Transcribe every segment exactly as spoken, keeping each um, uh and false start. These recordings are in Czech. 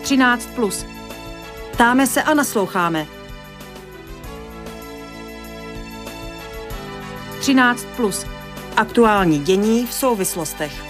třináct plus. Ptáme se a nasloucháme. třináct plus. Aktuální dění v souvislostech.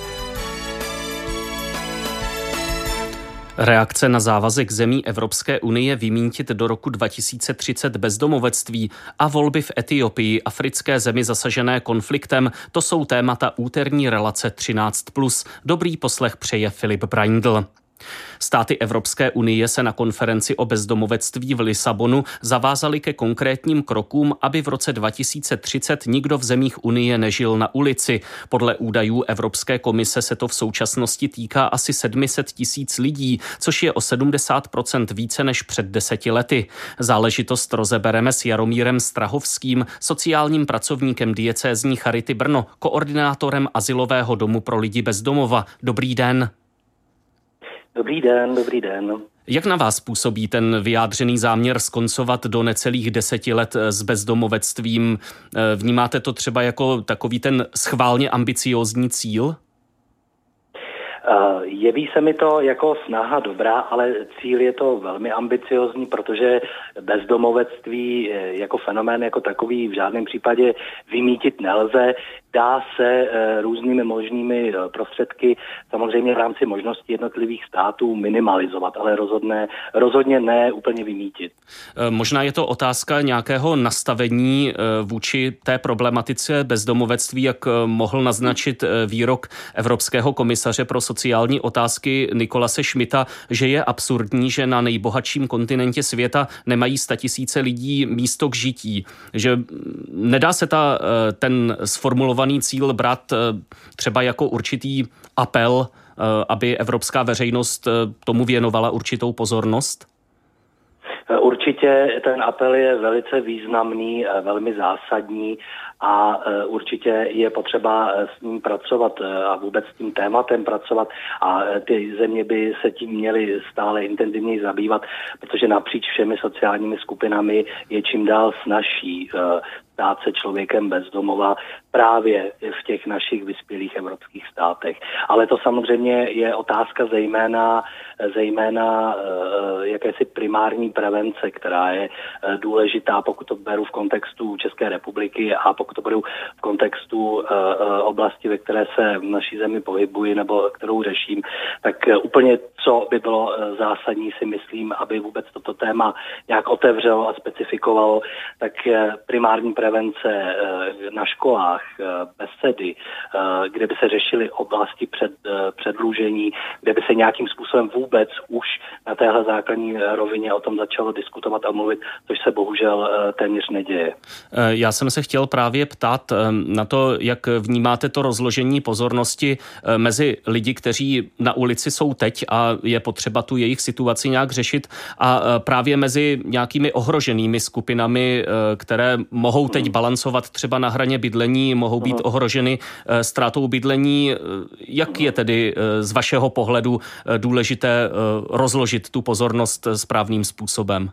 Reakce na závazek zemí Evropské unie vymýtit do roku dva tisíce třicet bezdomovectví a volby v Etiopii, africké zemi zasažené konfliktem, to jsou témata úterní relace třináct plus. Dobrý poslech přeje Filip Braindl. Státy Evropské unie se na konferenci o bezdomovectví v Lisabonu zavázaly ke konkrétním krokům, aby v roce dva tisíce třicet nikdo v zemích unie nežil na ulici. Podle údajů Evropské komise se to v současnosti týká asi sedm set tisíc lidí, což je o sedmdesát procent více než před deseti lety. Záležitost rozebereme s Jaromírem Strahovským, sociálním pracovníkem diecézní Charity Brno, koordinátorem azylového domu pro lidi bez domova. Dobrý den. Dobrý den, dobrý den. Jak na vás působí ten vyjádřený záměr skoncovat do necelých deseti let s bezdomovectvím? Vnímáte to třeba jako takový ten schválně ambiciózní cíl? Jeví se mi to jako snaha dobrá, ale cíl je to velmi ambiciozní, protože bezdomovectví jako fenomén jako takový v žádném případě vymýtit nelze. Dá se různými možnými prostředky samozřejmě v rámci možností jednotlivých států minimalizovat, ale rozhodně, rozhodně ne úplně vymýtit. Možná je to otázka nějakého nastavení vůči té problematice bezdomovectví, jak mohl naznačit výrok Evropského komisaře pro sociální otázky Nicolase Schmidta, že je absurdní, že na nejbohatším kontinentě světa nemají statisíce lidí místo k žití. Že nedá se ta, ten sformulovaný cíl brát třeba jako určitý apel, aby evropská veřejnost tomu věnovala určitou pozornost? Určitě ten apel je velice významný, velmi zásadní a určitě je potřeba s ním pracovat a vůbec s tím tématem pracovat a ty země by se tím měly stále intenzivněji zabývat, protože napříč všemi sociálními skupinami je čím dál snazší stát se člověkem bez domova právě v těch našich vyspělých evropských státech. Ale to samozřejmě je otázka zejména, zejména jakési primární prevence, která je důležitá, pokud to beru v kontextu České republiky a pokud to beru v kontextu oblasti, ve které se v naší zemi pohybuji nebo kterou řeším, tak úplně co by bylo zásadní, si myslím, aby vůbec toto téma nějak otevřelo a specifikovalo, tak primární prevence na školách, besedy, kde by se řešily oblasti před, předlužení, kde by se nějakým způsobem vůbec už na téhle základní rovině o tom začalo diskutovat a mluvit, což se bohužel téměř neděje. Já jsem se chtěl právě ptát na to, jak vnímáte to rozložení pozornosti mezi lidi, kteří na ulici jsou teď a je potřeba tu jejich situaci nějak řešit, a právě mezi nějakými ohroženými skupinami, které mohou teď balancovat třeba na hraně bydlení, mohou být ohroženy ztrátou bydlení. Jak je tedy z vašeho pohledu důležité rozložit tu pozornost správným způsobem?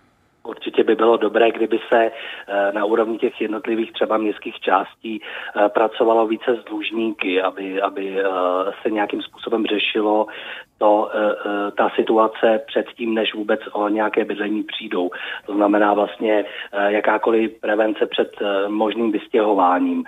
Určitě by bylo dobré, kdyby se na úrovni těch jednotlivých třeba městských částí pracovalo více s dlužníky, aby, aby se nějakým způsobem řešilo to, ta situace předtím, než vůbec o nějaké bydlení přijdou. To znamená vlastně jakákoliv prevence před možným vystěhováním,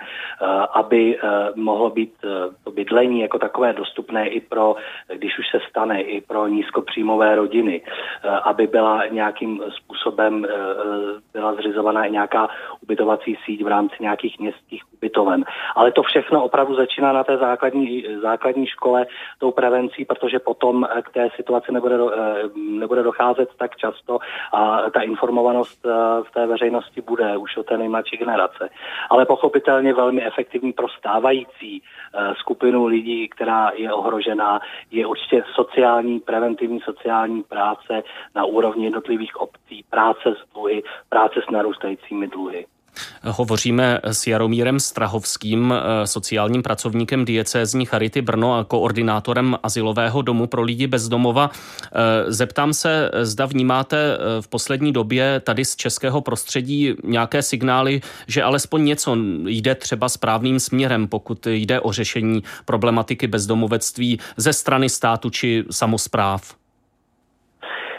aby mohlo být to bydlení jako takové dostupné i pro, když už se stane, i pro nízkopříjmové rodiny, aby byla nějakým způsobem byla zřizovaná i nějaká ubytovací síť v rámci nějakých městských ubytoven. Ale to všechno opravdu začíná na té základní, základní škole tou prevencí, protože potom k té situaci nebude, nebude docházet tak často a ta informovanost v té veřejnosti bude už od té nejmladší generace. Ale pochopitelně velmi efektivní pro stávající skupinu lidí, která je ohrožená, je určitě sociální, preventivní sociální práce na úrovni jednotlivých obcí, práce s dluhy, práce s narůstajícími dluhy. Hovoříme s Jaromírem Strahovským, sociálním pracovníkem diecézní Charity Brno a koordinátorem azylového domu pro lidi bez domova. Zeptám se, zda vnímáte v poslední době tady z českého prostředí nějaké signály, že alespoň něco jde třeba správným směrem, pokud jde o řešení problematiky bezdomovectví ze strany státu či samospráv?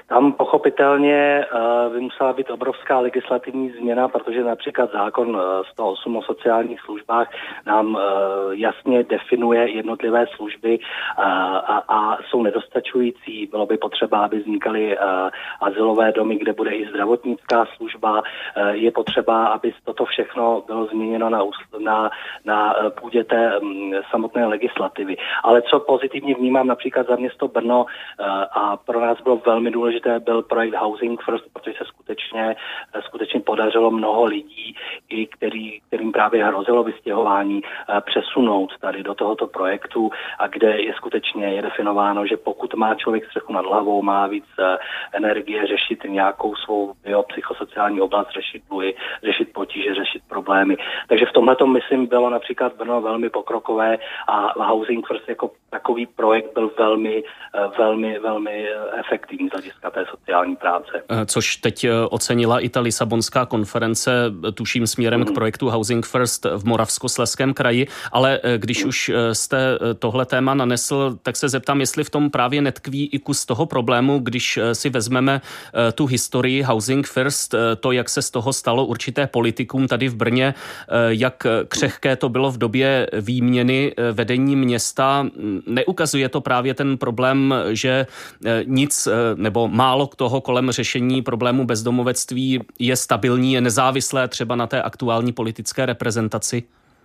Tam pochopitelně uh, by musela být obrovská legislativní změna, protože například zákon uh, sto osm o sociálních službách nám uh, jasně definuje jednotlivé služby uh, a, a jsou nedostačující. Bylo by potřeba, aby vznikaly uh, azylové domy, kde bude i zdravotnická služba. Uh, je potřeba, aby toto všechno bylo změněno na, na, na půdě té um, samotné legislativy. Ale co pozitivně vnímám například za město Brno uh, a pro nás bylo velmi důležité, byl projekt Housing First, protože se skutečně, skutečně podařilo mnoho lidí, i který, kterým právě hrozilo vystěhování, přesunout tady do tohoto projektu, a kde je skutečně je definováno, že pokud má člověk střechu nad hlavou, má víc energie řešit nějakou svou biopsychosociální oblast, řešit dluhy, řešit potíže, řešit problémy. Takže v tomhletom, myslím, bylo například Brno velmi pokrokové a Housing First jako takový projekt byl velmi, velmi, velmi efektivní z hlediska té sociální práce. Což teď ocenila i ta Lisabonská konference, tuším směrem mm. k projektu Housing First v Moravskoslezském kraji, ale když mm. už jste tohle téma nanesl, tak se zeptám, jestli v tom právě netkví i kus toho problému, když si vezmeme tu historii Housing First, to, jak se z toho stalo určité politikum tady v Brně, jak křehké to bylo v době výměny vedení města. Neukazuje to právě ten problém, že nic nebo málo k toho kolem řešení problému bezdomovectví je stabilní, je nezávislé třeba na té aktuální politické reprezentaci?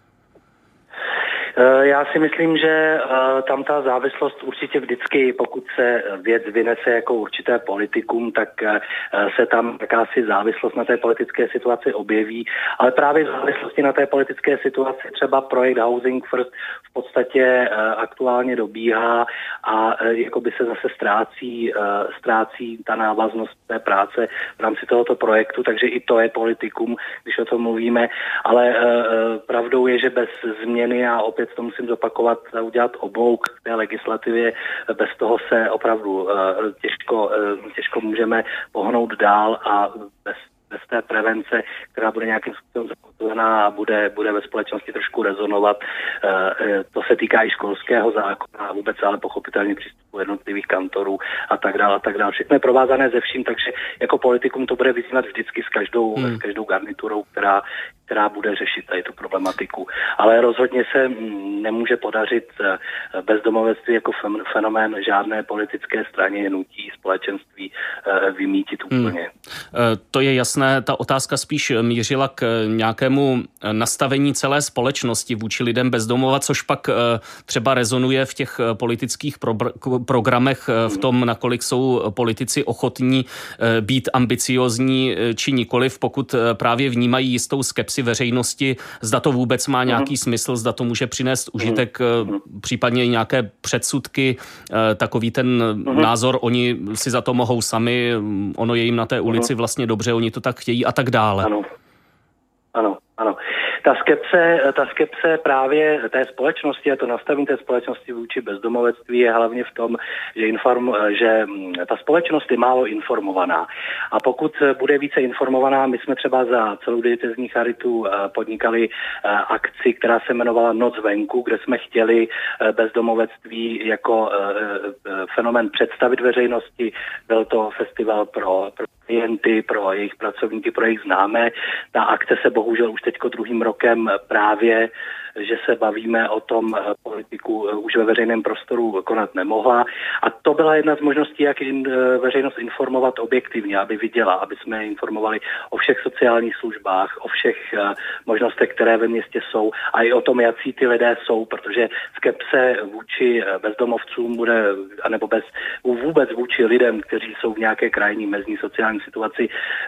Já si myslím, že tam ta závislost určitě vždycky, pokud se věc vynese jako určité politikum, tak se tam jakási závislost na té politické situaci objeví, ale právě v závislosti na té politické situaci třeba projekt Housing First v podstatě aktuálně dobíhá a jakoby se zase ztrácí, ztrácí ta návaznost té práce v rámci tohoto projektu, takže i to je politikum, když o tom mluvíme, ale pravdou je, že bez změny a opět to musím zopakovat, udělat obouk k té legislativě, bez toho se opravdu těžko, těžko můžeme pohnout dál a bez bez té prevence, která bude nějakým způsobem zakotvená a bude, bude ve společnosti trošku rezonovat. To se týká i školského zákona a vůbec ale pochopitelně přístupu jednotlivých kantorů a tak dále a tak dále. Všechno je provázané ze vším, takže jako politikum to bude vyzývat vždycky s každou, hmm. s každou garniturou, která, která bude řešit tady tu problematiku. Ale rozhodně se nemůže podařit bezdomovectví jako fenomén žádné politické straně, nutí společenství vymítit úplně. Hmm. To je jasné. Ta otázka spíš mířila k nějakému nastavení celé společnosti vůči lidem bezdomova, což pak třeba rezonuje v těch politických pro- programech v tom, nakolik jsou politici ochotní být ambiciozní či nikoliv, pokud právě vnímají jistou skepsi veřejnosti, zda to vůbec má nějaký smysl, zda to může přinést užitek, případně nějaké předsudky, takový ten názor, oni si za to mohou sami, ono je jim na té ulici vlastně dobře, oni to tak chtějí a tak dále. Ano, ano, ano. Ta skepse, ta skepse právě té společnosti a to nastavení té společnosti vůči bezdomovectví je hlavně v tom, že, inform, že ta společnost je málo informovaná. A pokud bude více informovaná, my jsme třeba za celou diecézní charitu podnikali akci, která se jmenovala Noc venku, kde jsme chtěli bezdomovectví jako fenomén představit veřejnosti. Byl to festival pro, pro klienty, pro jejich pracovníky, pro jejich známé. Ta akce se bohužel už teďko druhým rokem právě, že se bavíme o tom politiku už ve veřejném prostoru konat nemohla. A to byla jedna z možností, jak veřejnost informovat objektivně, aby viděla, aby jsme informovali o všech sociálních službách, o všech možnostech, které ve městě jsou a i o tom, jaký ty lidé jsou, protože skepse vůči bezdomovcům bude, anebo bez, vůbec vůči lidem, kteří jsou v nějaké krajní mezní sociální situaci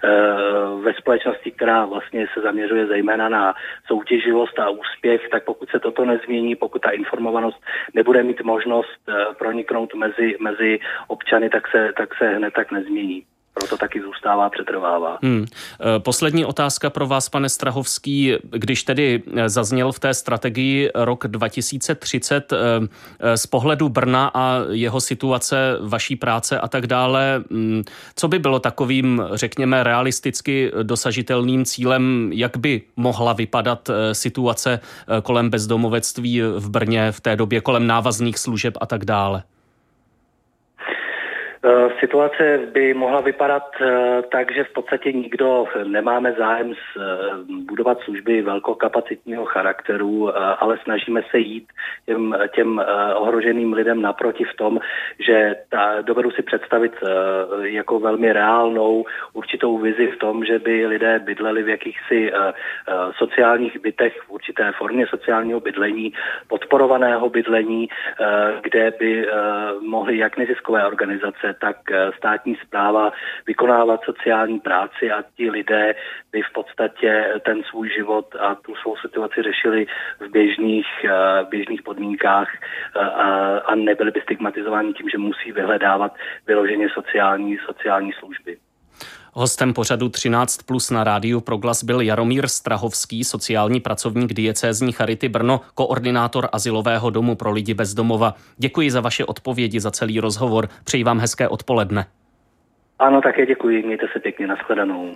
ve společnosti, která vlastně se zaměřuje zejména na soutěživost a úspěch, tak pokud se toto nezmění, pokud ta informovanost nebude mít možnost proniknout mezi, mezi občany, tak se, tak se hned tak nezmění. Proto taky zůstává, přetrvává. Hmm. Poslední otázka pro vás, pane Strahovský. Když tedy zazněl v té strategii rok dva tisíce třicet z pohledu Brna a jeho situace, vaší práce a tak dále, co by bylo takovým, řekněme, realisticky dosažitelným cílem, jak by mohla vypadat situace kolem bezdomovectví v Brně v té době, kolem návazných služeb a tak dále? Situace by mohla vypadat tak, že v podstatě nikdo nemáme zájem budovat služby velkokapacitního charakteru, ale snažíme se jít těm, těm ohroženým lidem naproti v tom, že ta, dovedu si představit jako velmi reálnou určitou vizi v tom, že by lidé bydleli v jakýchsi sociálních bytech, v určité formě sociálního bydlení, podporovaného bydlení, kde by mohly jak neziskové organizace, tak státní správa vykonávat sociální práci a ti lidé by v podstatě ten svůj život a tu svou situaci řešili v běžných, běžných podmínkách a, a nebyli by stigmatizováni tím, že musí vyhledávat vyloženě sociální, sociální služby. Hostem pořadu třináct plus na rádiu Proglas byl Jaromír Strahovský, sociální pracovník diecézní Charity Brno, koordinátor azylového domu pro lidi bez domova. Děkuji za vaše odpovědi, za celý rozhovor. Přeji vám hezké odpoledne. Ano, také děkuji. Mějte se pěkně. Nashledanou.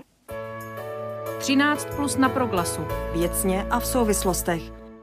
třináct plus na Proglasu. Věcně a v souvislostech.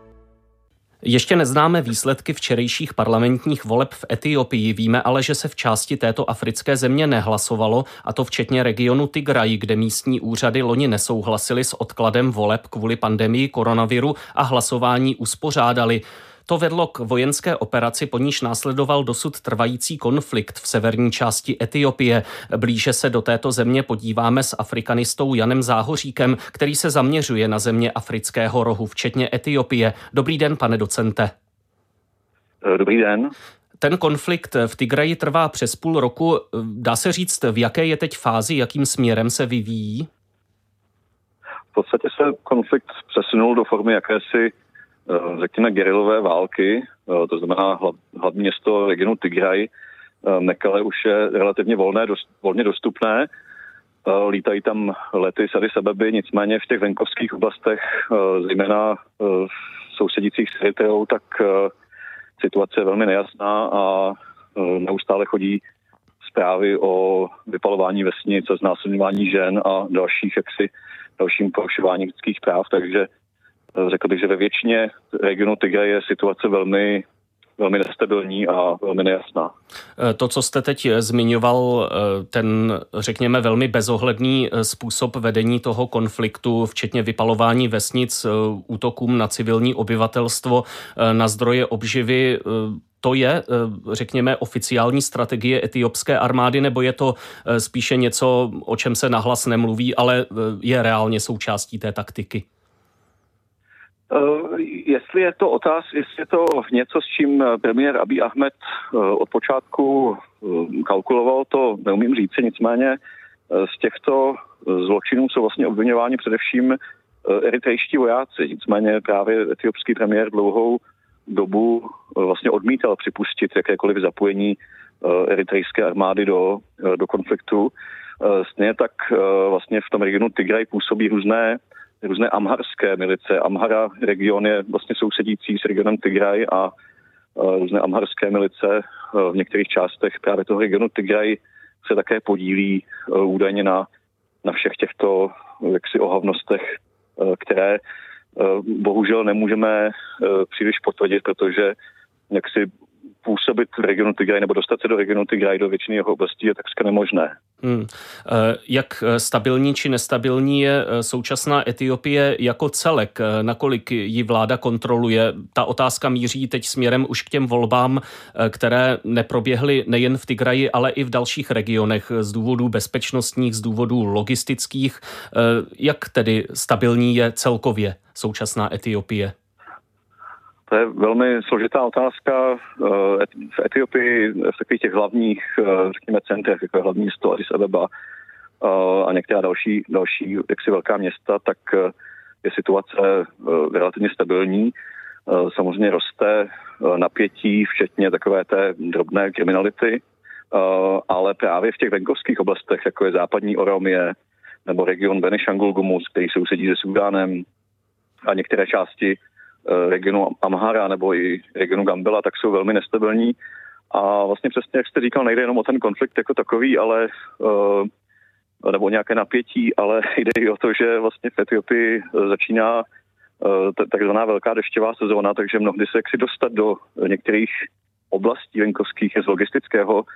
Ještě neznáme výsledky včerejších parlamentních voleb v Etiopii, víme ale, že se v části této africké země nehlasovalo, a to včetně regionu Tigraj, kde místní úřady loni nesouhlasily s odkladem voleb kvůli pandemii koronaviru a hlasování uspořádali. To vedlo k vojenské operaci, po níž následoval dosud trvající konflikt v severní části Etiopie. Blíže se do této země podíváme s afrikanistou Janem Záhoříkem, který se zaměřuje na země afrického rohu, včetně Etiopie. Dobrý den, pane docente. Dobrý den. Ten konflikt v Tigraji trvá přes půl roku. Dá se říct, v jaké je teď fázi, jakým směrem se vyvíjí? V podstatě se konflikt přesunul do formy jakési, řekněme, gerilové války, to znamená hlavní město regionu Tigraj. Mekele už je relativně volné, dost, volně dostupné. Lítají tam lety z Addis Abeby, nicméně v těch venkovských oblastech, zejména v sousedících s Eritreou, tak situace je velmi nejasná a neustále chodí zprávy o vypalování vesnic, o znásilňování žen a dalších jaksi, dalším porušování lidských práv, takže řekl bych, že ve většině regionu Tigraj je situace velmi, velmi nestabilní a velmi nejasná. To, co jste teď zmiňoval, ten, řekněme, velmi bezohledný způsob vedení toho konfliktu, včetně vypalování vesnic, útokům na civilní obyvatelstvo, na zdroje obživy, to je, řekněme, oficiální strategie etiopské armády, nebo je to spíše něco, o čem se nahlas nemluví, ale je reálně součástí té taktiky? Uh, jestli je to otáz, jestli je to něco, s čím premiér Abiy Ahmed uh, od počátku uh, kalkuloval, to neumím říct, nicméně uh, z těchto zločinů jsou vlastně obviňováni především uh, eritrejští vojáci. Nicméně právě etiopský premiér dlouhou dobu uh, vlastně odmítal připustit jakékoliv zapojení uh, eritrejské armády do, uh, do konfliktu. Uh, stejně tak uh, vlastně v tom regionu Tigraj působí různé různé amharské milice. Amhara region je vlastně sousedící s regionem Tigraj a uh, různé amharské milice uh, v některých částech právě toho regionu Tigraj se také podílí uh, údajně na, na všech těchto jaksi ohavnostech, uh, které uh, bohužel nemůžeme uh, příliš potvrdit, protože jaksi působit v regionu Tigraj nebo dostat se do regionu Tigraj do většiny jeho oblastí je takřka nemožné. Hmm. Jak stabilní či nestabilní je současná Etiopie jako celek? Nakolik ji vláda kontroluje? Ta otázka míří teď směrem už k těm volbám, které neproběhly nejen v Tigraji, ale i v dalších regionech z důvodů bezpečnostních, z důvodů logistických. Jak tedy stabilní je celkově současná Etiopie? To je velmi složitá otázka. V Etiopii, v takových těch hlavních, řekněme, centrech, jako je hlavní město Addis Abeba a některá další, další jaksi velká města, tak je situace relativně stabilní. Samozřejmě roste napětí, včetně takové té drobné kriminality, ale právě v těch venkovských oblastech, jako je západní Oromie nebo region Benishangul Gumus, který sousedí se Súdánem, a některé části regionu Amhara nebo i regionu Gambela, tak jsou velmi nestabilní. A vlastně přesně, jak jste říkal, nejde jenom o ten konflikt jako takový, ale nebo nějaké napětí, ale jde i o to, že vlastně v Etiopii začíná takzvaná velká dešťová sezóna, takže mnohdy se jaksi dostat do některých oblastí venkovských je z logistického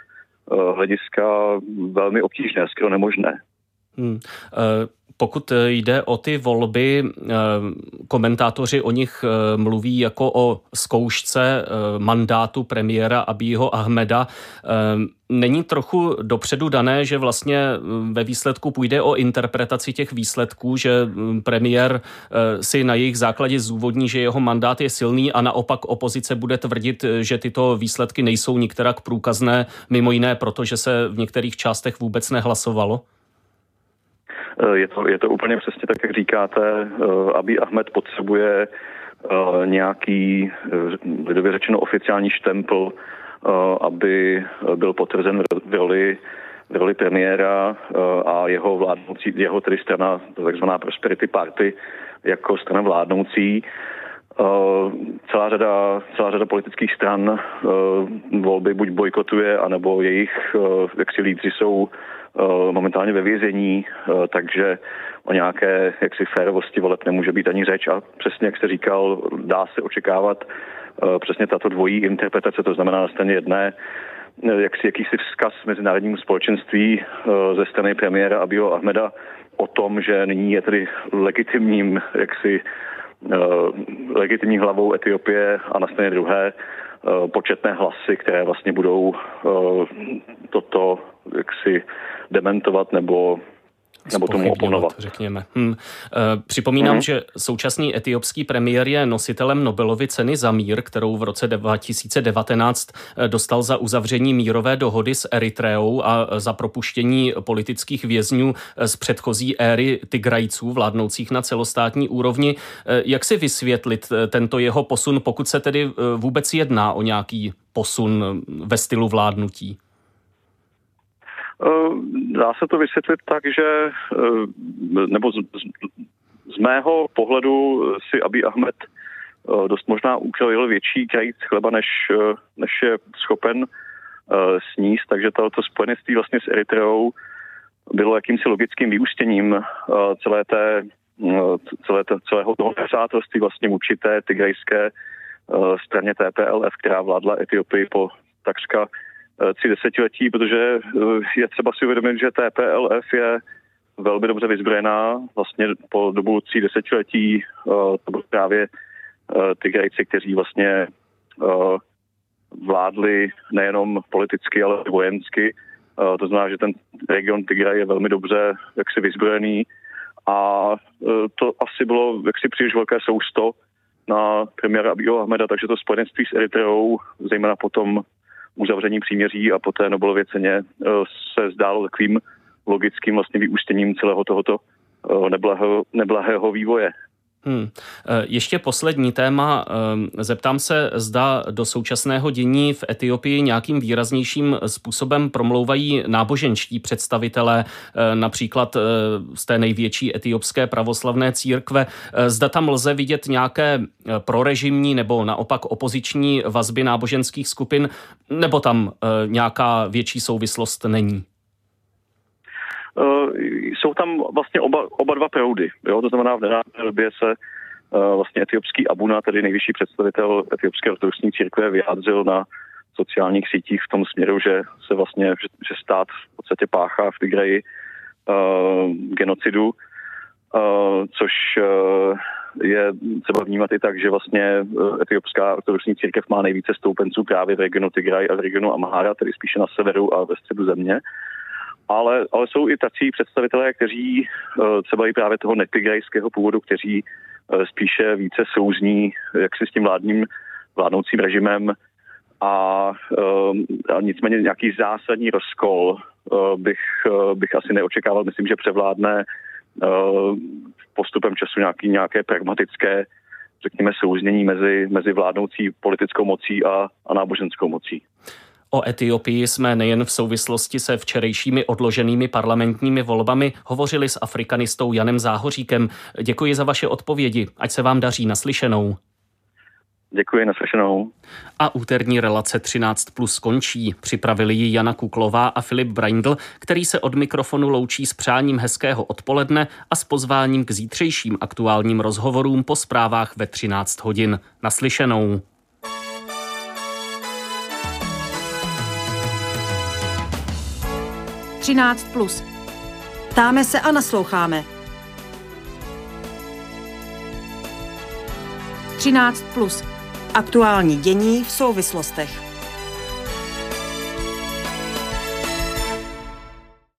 hlediska velmi obtížné, skoro nemožné. Hmm. Pokud jde o ty volby, komentátoři o nich mluví jako o zkoušce mandátu premiéra Abího Ahmeda. Není trochu dopředu dané, že vlastně ve výsledku půjde o interpretaci těch výsledků, že premiér si na jejich základě zdůvodní, že jeho mandát je silný a naopak opozice bude tvrdit, že tyto výsledky nejsou nikterak průkazné, mimo jiné, protože se v některých částech vůbec nehlasovalo? Je to, je to úplně přesně tak, jak říkáte. Abí Ahmed potřebuje nějaký, lidově řečeno, oficiální štempl, aby byl potvrzen v roli, v roli premiéra a jeho vládnoucí, jeho tedy strana, takzvaná Prosperity Party, jako strana vládnoucí. Celá řada, celá řada politických stran volby buď bojkotuje, anebo jejich jaksi lídři jsou momentálně ve vězení, takže o nějaké jaksi férovosti voleb nemůže být ani řeč a přesně jak jste říkal, dá se očekávat přesně tato dvojí interpretace, to znamená na straně jedné jaksi jakýsi vzkaz mezinárodnímu společenství ze strany premiéra Abího Ahmeda o tom, že nyní je tedy legitimním jaksi legitimní hlavou Etiopie a na straně druhé početné hlasy, které vlastně budou toto jaksi dementovat nebo nebo tomu oponovat. Řekněme. Hm. Připomínám, hmm. že současný etiopský premiér je nositelem Nobelovy ceny za mír, kterou v roce dva tisíce devatenáct dostal za uzavření mírové dohody s Eritreou a za propuštění politických vězňů z předchozí éry Tigrajců, vládnoucích na celostátní úrovni. Jak si vysvětlit tento jeho posun, pokud se tedy vůbec jedná o nějaký posun ve stylu vládnutí? Dá se to vysvětlit tak, že nebo z, z mého pohledu si Abí Ahmed dost možná ukrojil větší krajíc chleba, než, než je schopen sníst, takže toto spojenectví vlastně s Eritreou bylo jakýmsi logickým vyústěním celé té, celé té, celého toho přátelství vlastně vůči té tigrajské straně T P L F, která vládla Etiopii po takřka tři desetiletí, protože je třeba si uvědomit, že T P L F je velmi dobře vyzbrojená. Vlastně po dobu tří desetiletí to byly právě Tigrajci, kteří vlastně vládli nejenom politicky, ale i vojensky. To znamená, že ten region Tigraj je velmi dobře jaksi vyzbrojený a to asi bylo jaksi příliš velké sousto na premiéra Abího Ahmeda, takže to spojenectví s Eritreou, zejména potom uzavření příměří a po té Nobelově ceně se zdálo takovým logickým vlastně vyústěním celého tohoto neblahého, neblahého vývoje. Hmm. Ještě poslední téma. Zeptám se, zda do současného dění v Etiopii nějakým výraznějším způsobem promlouvají náboženští představitelé, například z té největší etiopské pravoslavné církve. Zda tam lze vidět nějaké prorežimní nebo naopak opoziční vazby náboženských skupin, nebo tam nějaká větší souvislost není? Uh, jsou tam vlastně oba, oba dva proudy. Jo? To znamená, v nedávné době se uh, vlastně etiopský Abuna, tedy nejvyšší představitel etiopské ortodoxní církve, vyjádřil na sociálních sítích v tom směru, že se vlastně, že, že stát v podstatě páchá v Tigraji uh, genocidu, uh, což uh, je třeba vnímat i tak, že vlastně uh, etiopská ortodoxní církev má nejvíce stoupenců právě v regionu Tigraj a v regionu Amhara, tedy spíše na severu a ve středu země. Ale, ale jsou i tací představitelé, kteří třeba i právě toho netigrajského původu, kteří spíše více souzní jaksi s tím vládním, vládnoucím režimem a, a nicméně nějaký zásadní rozkol bych, bych asi neočekával. Myslím, že převládne postupem času nějaký, nějaké pragmatické, řekněme, souznění mezi, mezi vládnoucí politickou mocí a, a náboženskou mocí. O Etiopii jsme nejen v souvislosti se včerejšími odloženými parlamentními volbami hovořili s afrikanistou Janem Záhoříkem. Děkuji za vaše odpovědi. Ať se vám daří. Naslyšenou. Děkuji, naslyšenou. A úterní relace třináct plus končí. Připravili ji Jana Kuklová a Filip Braindl, který se od mikrofonu loučí s přáním hezkého odpoledne a s pozváním k zítřejším aktuálním rozhovorům po zprávách ve třináct hodin. Naslyšenou. třináct plus. Ptáme se a nasloucháme. třináct plus. Aktuální dění v souvislostech.